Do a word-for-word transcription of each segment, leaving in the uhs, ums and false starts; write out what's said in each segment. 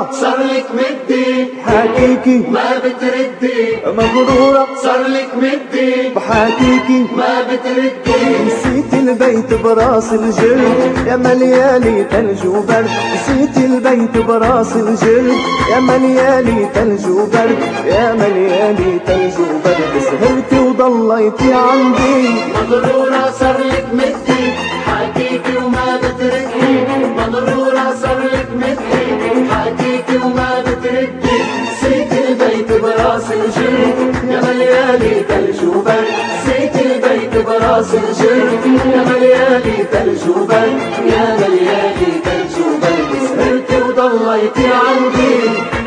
صار لك مدي بحاكيكي ما بتردي، مغرورة صار لك مدي بحاكيكي ما بتردي. نسيت البيت براس الجلد يا مليالي ثلج وبرد، نسيت البيت براس الجلد يا مليالي ثلج وبرد، يا مليالي ثلج وبرد. سهرتي وضليتي عندي مغرورة صار لك مدي حكيكي وما بتردي، مغرورة صار لك مدي حكيكي وما بتردي. نسيت البيت براس الجلد يا مليالي ثلج وبرد، نسيت البيت براس الجلد يا مليالي ثلج وبرد، يا مليالي ثلج وبرد. سهرتي وضليتي عندي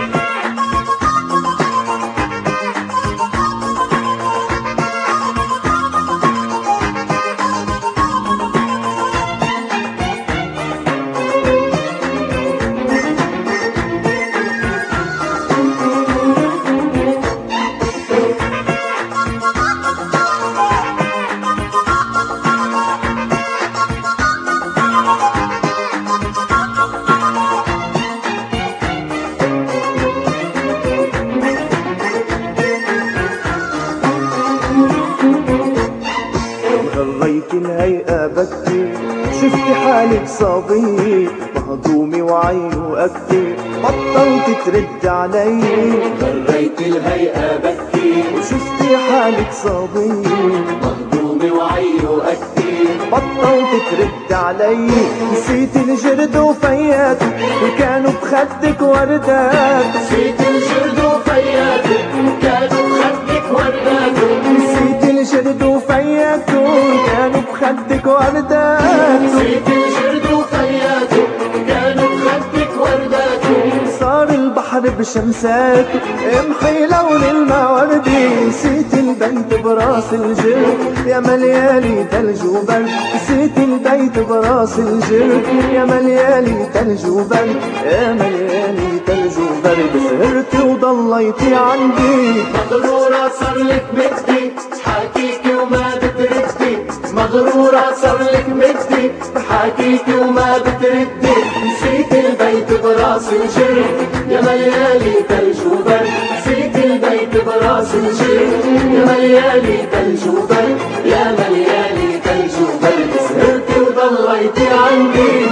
غريت الهيئة بكي، شفتي حالك صبي مهضومي وعي وأكتي، بطلت ترد علي. غريت الهيئة بكي وشفتي حالك صبي مهضومي وعي وأكتي، بطلت ترد علي. نسيت الجرد وفياته وكانوا بخدك وردات، نسيت الجرد وفياته كانوا بخدك ورداته، نسيت الجرد وفياته كانوا بخدك وردات، نسيت الجرد وفياته كانوا بخدك ورداته. صار البحر بشمساته امحي لون المواردي. نسيت البيت براس الجرد يا مليالي ثلج وبرد، نسيت البيت براس الجرد يا مليالي ثلج وبرد، يا مليالي ثلج وبرد. سهرتي وضليتي عندي مغرورة صار لك مدي حكيكي وما بتردي، مغرورة صار لك مدي حكيكي وما بتردي. نسيت البيت براس الجرد يا مليالي ثلج وبرد، نسيت البيت براس الجرد يا مليالي ثلج وبرد، يا مليالي ثلج وبرد. سهرتي وضليتي عندي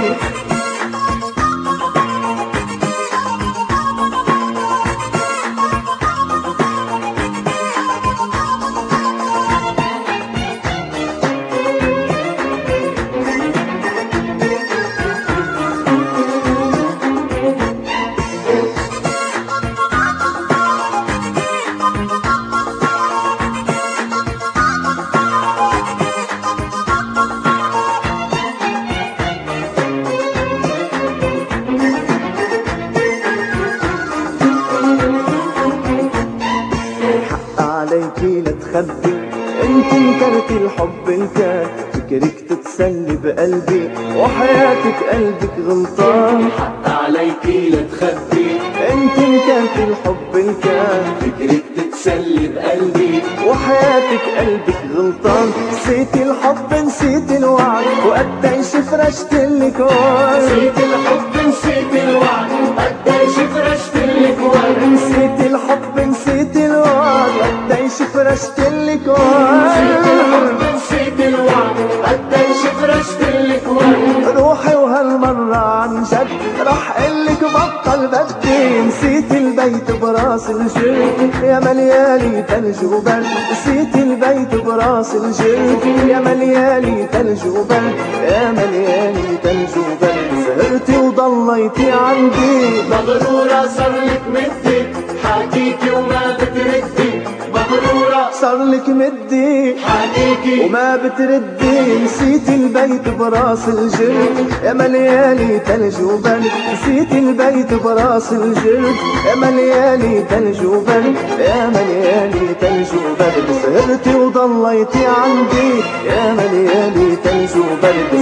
عليكي لا تخبي، انت انكرتي الحب الكان، فكرك تتسلي بقلبي وحياتك قلبك غلطان. حتى عليكي لا تخبي، انت انكرتي الحب الكان، فكرك تتسلي بقلبي وحياتك قلبك غلطان. نسيتي الحب نسيتي الوعد وقديش فرشت لك ورد، نسيت الحب نسيت الوعد قديش فرشت لك ورد، نسيتي الحب نسيتي الوعد قديش فرشت لك نسيت ورد. الحب نسيت الوعد قديش فرشت لك ورد. روحي وهالمرة عن جد رح قلك بطل بدي. نسيت البيت براس الجرد يا مليالي ثلج وبرد، نسيت البيت براس الجرد يا مليالي ثلج وبرد، يا مليالي ثلج وبرد. سهرتي وضليتي عندي مغرورة صار لك مدي حكيكي وما بتردي، مغرورة صار لك مدي حكيكي وما بتردي. نسيت البيت براس الجرد يا مليالي ثلج وبرد، نسيت البيت براس الجرد يا مليالي ثلج وبرد، يا مليالي ثلج وبرد. سهرتي وضليتي عندي يا مليالي ثلج وبرد.